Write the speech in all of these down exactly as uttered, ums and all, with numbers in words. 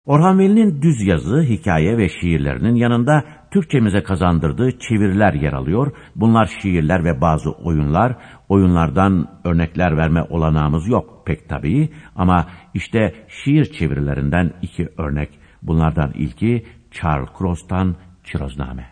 Orhan Veli'nin düz yazı, hikaye ve şiirlerinin yanında Türkçemize kazandırdığı çeviriler yer alıyor. Bunlar şiirler ve bazı oyunlar. Oyunlardan örnekler verme olanağımız yok pek tabii. Ama işte şiir çevirilerinden iki örnek. Bunlardan ilki Charles Cross'tan Çirozname.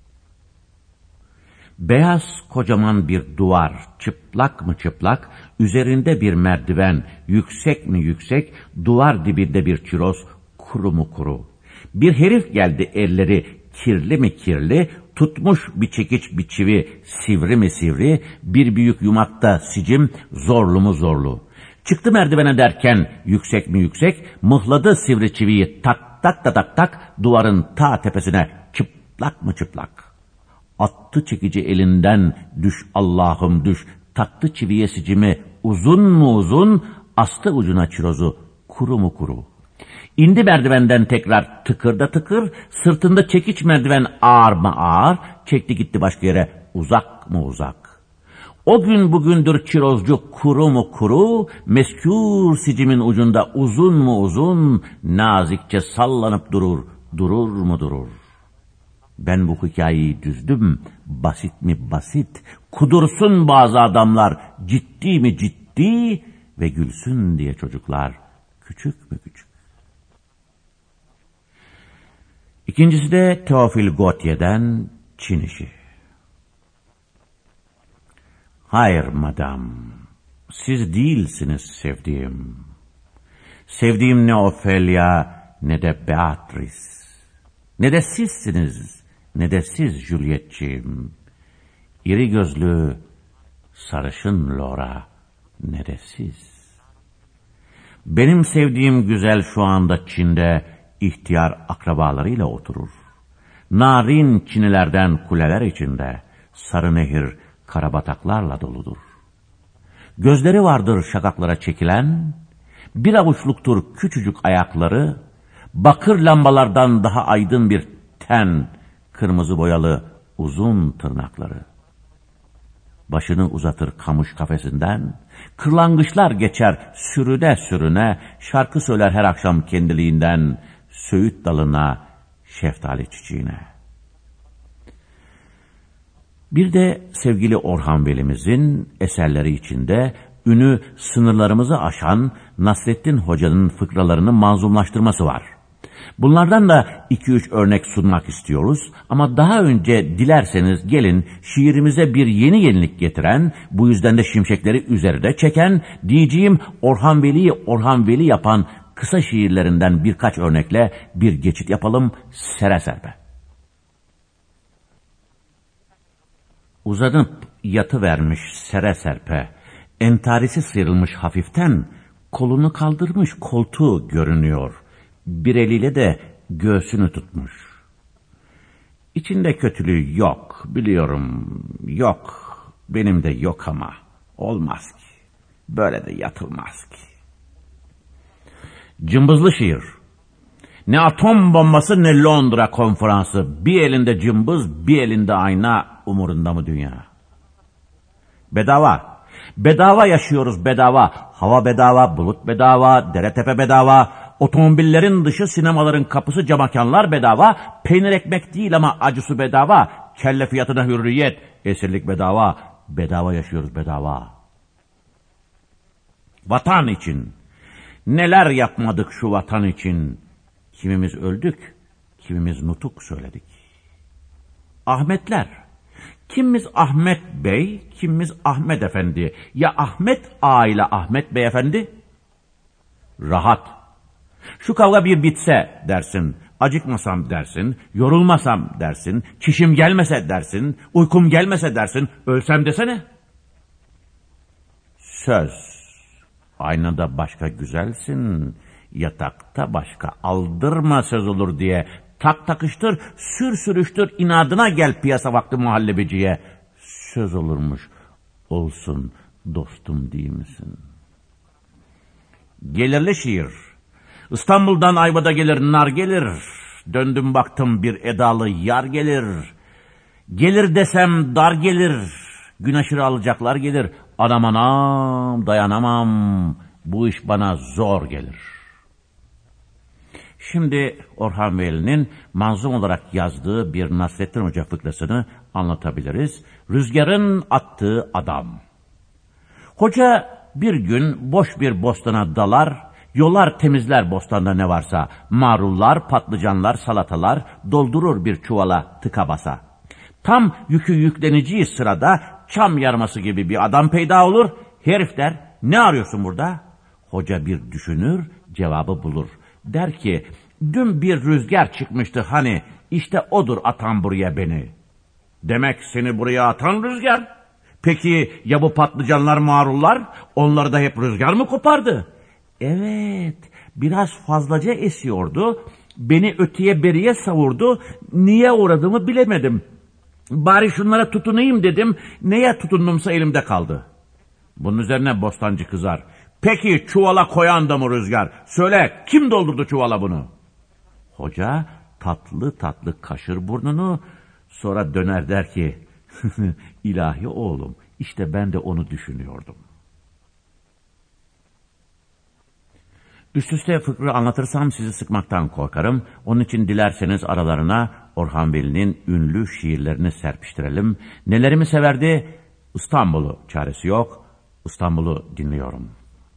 Beyaz kocaman bir duvar, çıplak mı çıplak, üzerinde bir merdiven, yüksek mi yüksek, duvar dibinde bir çiroz, kuru mu kuru. Bir herif geldi, elleri kirli mi kirli, tutmuş bir çekiç bir çivi, sivri mi sivri, bir büyük yumakta sicim, zorlu mu zorlu. Çıktı merdivene derken yüksek mi yüksek, mıhladı sivri çiviyi tak tak tak tak tak, duvarın ta tepesine, çıplak mı çıplak. Attı çekici elinden, düş Allah'ım düş, taktı çiviye sicimi, uzun mu uzun, astı ucuna çirozu, kuru mu kuru. İndi merdivenden tekrar tıkırda tıkır, sırtında çekiç merdiven ağır mı ağır, çekti gitti başka yere, uzak mı uzak. O gün bugündür çirozcu, kuru mu kuru, meskûr sicimin ucunda uzun mu uzun, nazikçe sallanıp durur, durur mu durur. Ben bu hikayeyi düzdüm, basit mi basit, kudursun bazı adamlar, ciddi mi ciddi ve gülsün diye çocuklar, küçük mü küçük. İkincisi de Teofil Gautier'den Çin işi. Hayır madam, siz değilsiniz sevdiğim. Sevdiğim ne Ophelia ne de Beatrice, ne de sizsiniz, ne de siz Juliet'ciğim. İri gözlü, sarışın Laura, ne de siz. Benim sevdiğim güzel şu anda Çin'de ihtiyar akrabalarıyla oturur. Narin Çinilerden kuleler içinde, sarı nehir karabataklarla doludur. Gözleri vardır şakaklara çekilen, bir avuçluktur küçücük ayakları, bakır lambalardan daha aydın bir ten, kırmızı boyalı uzun tırnakları. Başını uzatır kamış kafesinden, kırlangıçlar geçer sürüne sürüne, şarkı söyler her akşam kendiliğinden, söğüt dalına, şeftali çiçeğine. Bir de sevgili Orhan Veli'mizin eserleri içinde ünü sınırlarımızı aşan Nasrettin Hoca'nın fıkralarını manzumlaştırması var. Bunlardan da iki üç örnek sunmak istiyoruz ama daha önce dilerseniz gelin şiirimize bir yeni yenilik getiren, bu yüzden de şimşekleri üzerinde çeken, diyeceğim Orhan Veli'yi Orhan Veli yapan kısa şiirlerinden birkaç örnekle bir geçit yapalım sere serpe. Uzanıp yatıvermiş sere serpe, entarisi sıyrılmış hafiften, kolunu kaldırmış koltuğu görünüyor. Bir eliyle de göğsünü tutmuş. İçinde kötülüğü yok, biliyorum, yok. Benim de yok ama olmaz ki. Böyle de yatılmaz ki. Cımbızlı şiir. Ne atom bombası ne Londra konferansı. Bir elinde cımbız, bir elinde ayna, umurunda mı dünya? Bedava. Bedava yaşıyoruz bedava. Hava bedava, bulut bedava, dere tepe bedava. Otomobillerin dışı, sinemaların kapısı, camakanlar bedava. Peynir ekmek değil ama acısı bedava. Kelle fiyatına hürriyet, esirlik bedava. Bedava yaşıyoruz bedava. Vatan için. Neler yapmadık şu vatan için. Kimimiz öldük, kimimiz nutuk söyledik. Ahmetler. Kimimiz Ahmet Bey, kimimiz Ahmet Efendi. Ya Ahmet Ağa ile Ahmet Beyefendi? Rahat. Şu kavga bir bitse dersin, acıkmasam dersin, yorulmasam dersin, çişim gelmese dersin, uykum gelmese dersin, ölsem desene. Söz. Aynada başka güzelsin, yatakta başka, aldırma söz olur diye. Tak takıştır, sür sürüştür, inadına gel piyasa vakti muhallebiciye. Söz olurmuş, olsun dostum değil misin? Gelirli şiir. İstanbul'dan Ayvada gelir nar gelir, döndüm baktım bir edalı yar gelir. Gelir desem dar gelir, gün aşırı alacaklar gelir. Anam anam dayanamam, bu iş bana zor gelir. Şimdi Orhan Veli'nin manzum olarak yazdığı bir Nasrettin Hoca fıkrasını anlatabiliriz. Rüzgarın attığı adam. Hoca bir gün boş bir bostana dalar, yolar temizler bostanda ne varsa, marullar, patlıcanlar, salatalar doldurur bir çuvala tıka basa. Tam yükü yükleneceği sırada çam yarması gibi bir adam peyda olur. Herif der, ne arıyorsun burada? Hoca bir düşünür, cevabı bulur. Der ki, dün bir rüzgar çıkmıştı hani, işte odur atan buraya beni. Demek seni buraya atan rüzgar. Peki ya bu patlıcanlar, marullar, onları da hep rüzgar mı kopardı? Evet, biraz fazlaca esiyordu, beni öteye beriye savurdu, niye uğradığımı bilemedim. Bari şunlara tutunayım dedim, neye tutundumsa elimde kaldı. Bunun üzerine bostancı kızar. Peki çuvala koyan da mı rüzgar? Söyle, kim doldurdu çuvala bunu? Hoca tatlı tatlı kaşır burnunu, sonra döner der ki, ilahi oğlum, işte ben de onu düşünüyordum. Üst üste fıkrı anlatırsam sizi sıkmaktan korkarım. Onun için dilerseniz aralarına Orhan Veli'nin ünlü şiirlerini serpiştirelim. Nelerimi severdi? İstanbul'u, çaresi yok. İstanbul'u dinliyorum.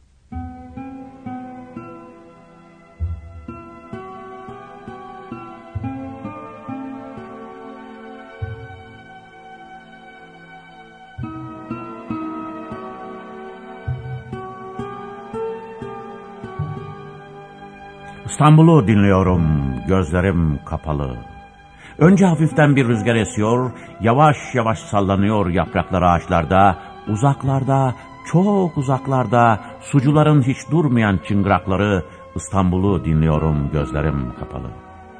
İstanbul'u dinliyorum, gözlerim kapalı. Önce hafiften bir rüzgar esiyor, yavaş yavaş sallanıyor yapraklar ağaçlarda, uzaklarda, çok uzaklarda, sucuların hiç durmayan çıngırakları, İstanbul'u dinliyorum, gözlerim kapalı.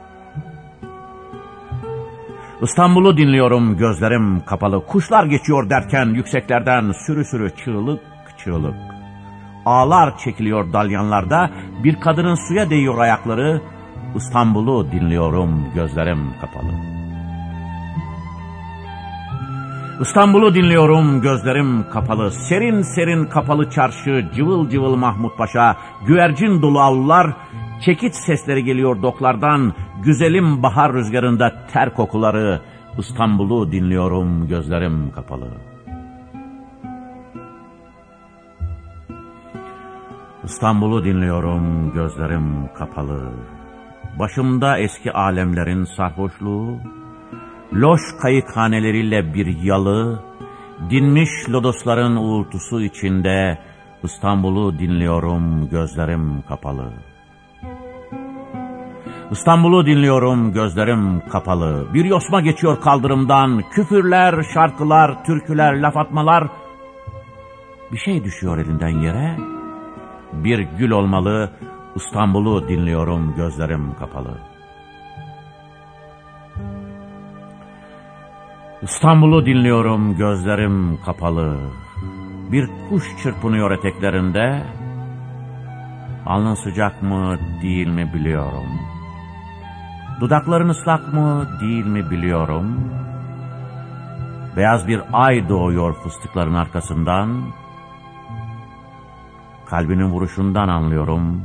İstanbul'u dinliyorum, gözlerim kapalı. Kuşlar geçiyor derken yükseklerden sürü sürü çığlık çığlık. Ağlar çekiliyor dalyanlarda, bir kadının suya değiyor ayakları. İstanbul'u dinliyorum, gözlerim kapalı. İstanbul'u dinliyorum, gözlerim kapalı. Serin serin kapalı çarşı, cıvıl cıvıl Mahmut Paşa, güvercin dolu avlular, çekiç sesleri geliyor doklardan, güzelim bahar rüzgarında ter kokuları. İstanbul'u dinliyorum, gözlerim kapalı. İstanbul'u dinliyorum, gözlerim kapalı. Başımda eski alemlerin sarhoşluğu, loş kayıkhaneleriyle bir yalı, dinmiş lodosların uğultusu içinde İstanbul'u dinliyorum, gözlerim kapalı. İstanbul'u dinliyorum, gözlerim kapalı. Bir yosma geçiyor kaldırımdan, küfürler, şarkılar, türküler, laf atmalar. Bir şey düşüyor elinden yere. Bir gül olmalı, İstanbul'u dinliyorum, gözlerim kapalı. İstanbul'u dinliyorum, gözlerim kapalı. Bir kuş çırpınıyor eteklerinde. Alnın sıcak mı, değil mi biliyorum. Dudakların ıslak mı, değil mi biliyorum. Beyaz bir ay doğuyor fıstıkların arkasından. Kalbinin vuruşundan anlıyorum.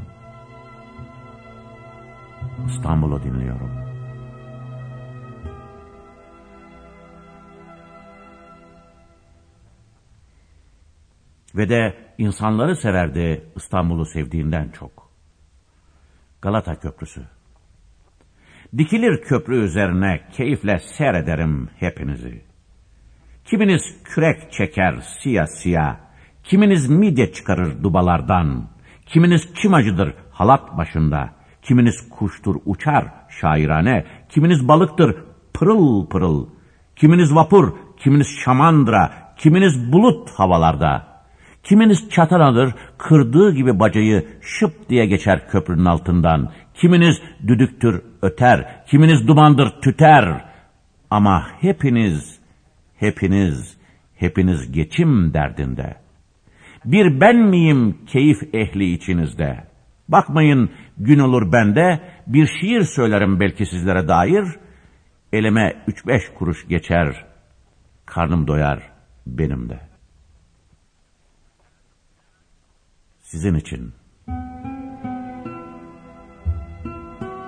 İstanbul'u dinliyorum. Ve de insanları severdi İstanbul'u sevdiğinden çok. Galata Köprüsü. Dikilir köprü üzerine keyifle seyrederim hepinizi. Kiminiz kürek çeker siyah siyah, kiminiz midye çıkarır dubalardan, kiminiz çimacıdır halat başında, kiminiz kuştur uçar şairane, kiminiz balıktır pırıl pırıl, kiminiz vapur, kiminiz şamandıra, kiminiz bulut havalarda. Kiminiz çatan alır, kırdığı gibi bacayı şıp diye geçer köprünün altından. Kiminiz düdüktür öter, kiminiz dumandır tüter. Ama hepiniz, hepiniz, hepiniz geçim derdinde. Bir ben miyim keyif ehli içinizde? Bakmayın gün olur bende, bir şiir söylerim belki sizlere dair. Elime üç beş kuruş geçer, karnım doyar benim de. Sizin için.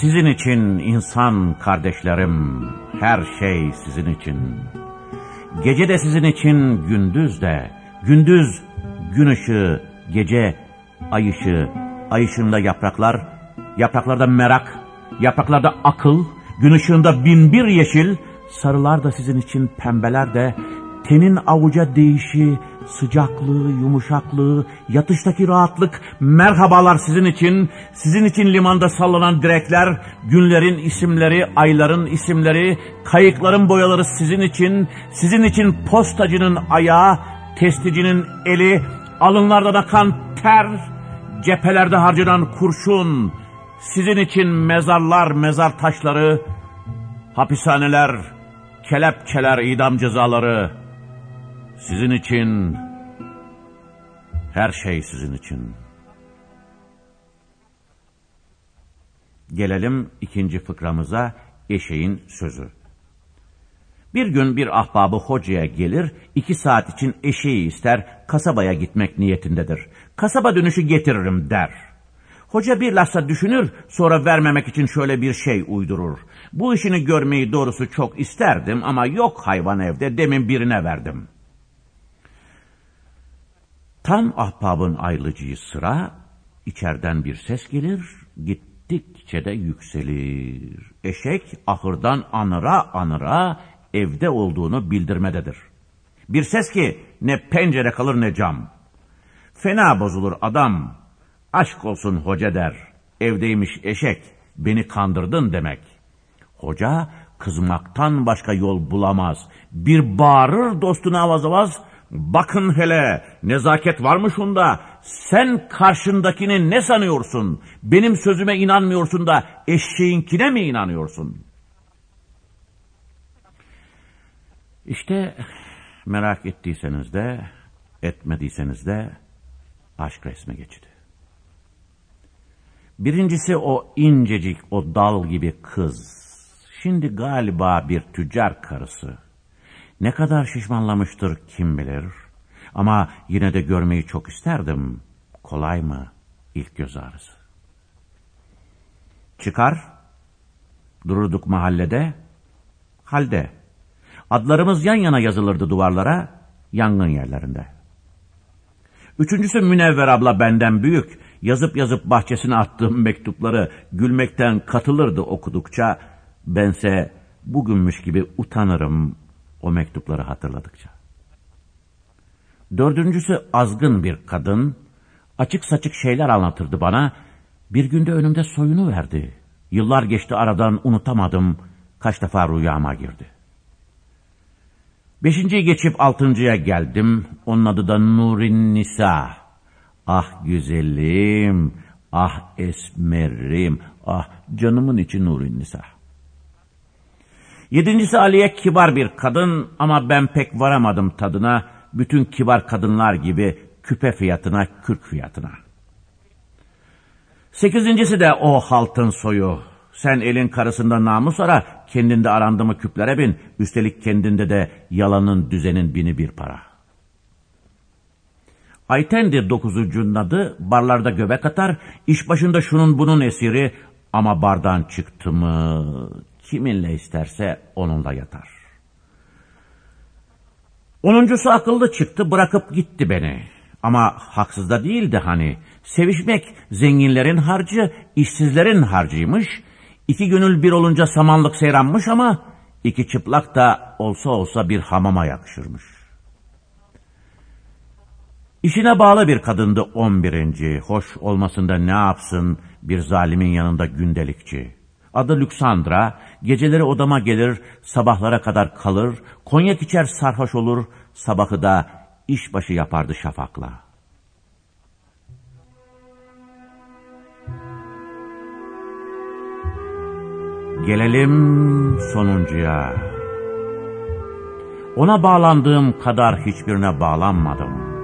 Sizin için insan kardeşlerim, her şey sizin için. Gece de sizin için, gündüz de. Gündüz gün ışığı, gece ay ışığı. Ay ışığında yapraklar, yapraklarda merak, yapraklarda akıl, gün ışığında bin bir yeşil. Sarılar da sizin için, pembeler de. Tenin avuca değişi, sıcaklığı, yumuşaklığı, yatıştaki rahatlık, merhabalar sizin için. Sizin için limanda sallanan direkler, günlerin isimleri, ayların isimleri, kayıkların boyaları sizin için. Sizin için postacının ayağı, testicinin eli, alınlardan akan ter, cephelerde harcanan kurşun. Sizin için mezarlar, mezar taşları, hapishaneler, kelepçeler, idam cezaları. Sizin için, her şey sizin için. Gelelim ikinci fıkramıza, eşeğin sözü. Bir gün bir ahbabı hocaya gelir, iki saat için eşeği ister, kasabaya gitmek niyetindedir. Kasaba dönüşü getiririm der. Hoca bir lahza düşünür, sonra vermemek için şöyle bir şey uydurur. Bu işini görmeyi doğrusu çok isterdim ama yok hayvan evde, demin birine verdim. Tam ahbabın ayrılacağı sıra, içeriden bir ses gelir, gittikçe de yükselir. Eşek ahırdan anıra anıra evde olduğunu bildirmededir. Bir ses ki ne pencere kalır ne cam. Fena bozulur adam, aşk olsun hoca der, evdeymiş eşek, beni kandırdın demek. Hoca kızmaktan başka yol bulamaz, bir bağırır dostuna avaz avaz, bakın hele nezaket varmış onda, sen karşındakini ne sanıyorsun, benim sözüme inanmıyorsun da eşeğinkine mi inanıyorsun? İşte merak ettiyseniz de etmediyseniz de aşk resmi geçidi. Birincisi o incecik, o dal gibi kız. Şimdi galiba bir tüccar karısı. Ne kadar şişmanlamıştır kim bilir. Ama yine de görmeyi çok isterdim. Kolay mı ilk göz ağrısı? Çıkar, dururduk mahallede, halde. Adlarımız yan yana yazılırdı duvarlara, yangın yerlerinde. Üçüncüsü Münevver abla benden büyük. Yazıp yazıp bahçesine attığım mektupları gülmekten katılırdı okudukça. Bense bugünmüş gibi utanırım o mektupları hatırladıkça. Dördüncüsü azgın bir kadın, açık saçık şeyler anlatırdı bana. Bir günde önümde soyunu verdi. Yıllar geçti aradan, unutamadım, kaç defa rüyama girdi. Beşinciyi geçip altıncıya geldim. Onun adı da Nurin Nisa. Ah güzelim, ah esmerim, ah canımın içi Nurin Nisa. Yedincisi Aliye, kibar bir kadın ama ben pek varamadım tadına. Bütün kibar kadınlar gibi küpe fiyatına, kürk fiyatına. Sekizincisi de o haltın soyu. Sen elin karısında namus ara, kendinde arandı mı küplere bin, üstelik kendinde de yalanın düzenin bini bir para. Ayten'dir dokuzuncunun adı, barlarda göbek atar, iş başında şunun bunun esiri, ama bardan çıktı mı kiminle isterse onunla yatar. Onuncusu akıllı çıktı, bırakıp gitti beni. Ama haksız da değildi hani. Sevişmek zenginlerin harcı, işsizlerin harcıymış. İki gönül bir olunca samanlık seyranmış ama iki çıplak da olsa olsa bir hamama yakışırmış. İşine bağlı bir kadındı on birinci. Hoş olmasında ne yapsın bir zalimin yanında gündelikçi. Adı Lüksandra, geceleri odama gelir, sabahlara kadar kalır, konyak içer sarhoş olur, sabahı da işbaşı yapardı şafakla. Gelelim sonuncuya. Ona bağlandığım kadar hiçbirine bağlanmadım.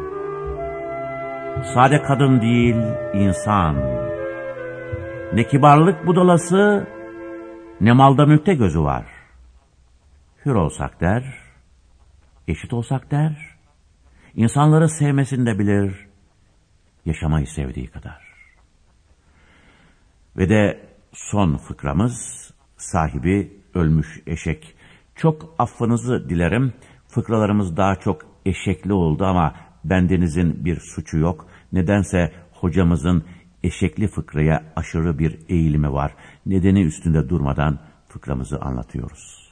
Sade kadın değil, insan. Ne kibarlık budalası, ne malda mülkte gözü var. Hür olsak der, eşit olsak der, insanları sevmesini de bilir, yaşamayı sevdiği kadar. Ve de son fıkramız sahibi ölmüş eşek. Çok affınızı dilerim. Fıkralarımız daha çok eşekli oldu ama bendenizin bir suçu yok. Nedense hocamızın eşekli fıkraya aşırı bir eğilimi var. Nedeni üstünde durmadan fıkramızı anlatıyoruz.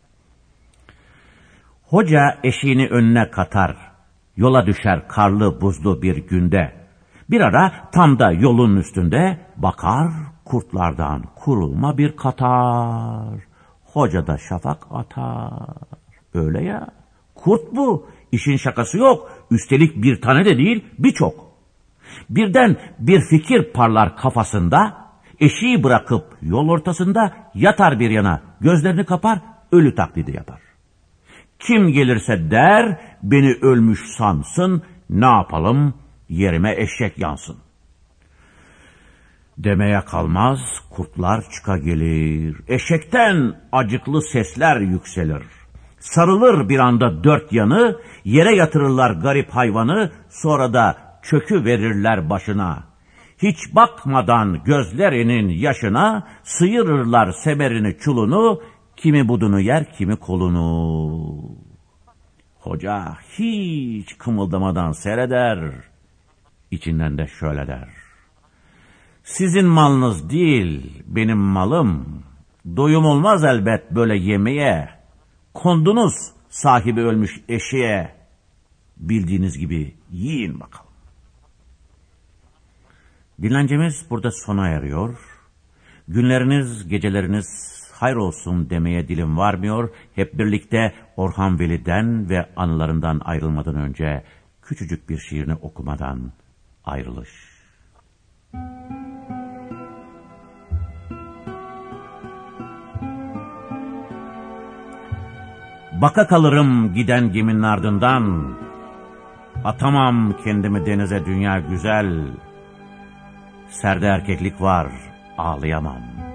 Hoca eşeğini önüne katar. Yola düşer karlı buzlu bir günde. Bir ara tam da yolun üstünde bakar kurtlardan kurulma bir katar. Hoca da şafak atar. Öyle ya. Kurt bu. İşin şakası yok. Üstelik bir tane de değil, birçok. Birden bir fikir parlar kafasında. Eşeği bırakıp yol ortasında yatar bir yana. Gözlerini kapar, ölü taklidi yapar. Kim gelirse der, beni ölmüş sansın. Ne yapalım? Yerime eşek yansın. Demeye kalmaz, kurtlar çıka gelir. Eşekten acıklı sesler yükselir. Sarılır bir anda dört yanı, yere yatırırlar garip hayvanı, sonra da çökü verirler başına. Hiç bakmadan gözlerinin yaşına, sıyırırlar semerini çulunu, kimi budunu yer, kimi kolunu. Hoca hiç kımıldamadan seyreder, içinden de şöyle der. Sizin malınız değil, benim malım. Doyum olmaz elbet böyle yemeğe. Kondunuz sahibi ölmüş eşeğe. Bildiğiniz gibi yiyin bakalım. Dinlencemiz burada sona eriyor. Günleriniz, geceleriniz hayır olsun demeye dilim varmıyor. Hep birlikte Orhan Veli'den ve anılarından ayrılmadan önce küçücük bir şiirini okumadan ayrılış. Baka kalırım giden geminin ardından, atamam kendimi denize dünya güzel, serde erkeklik var ağlayamam.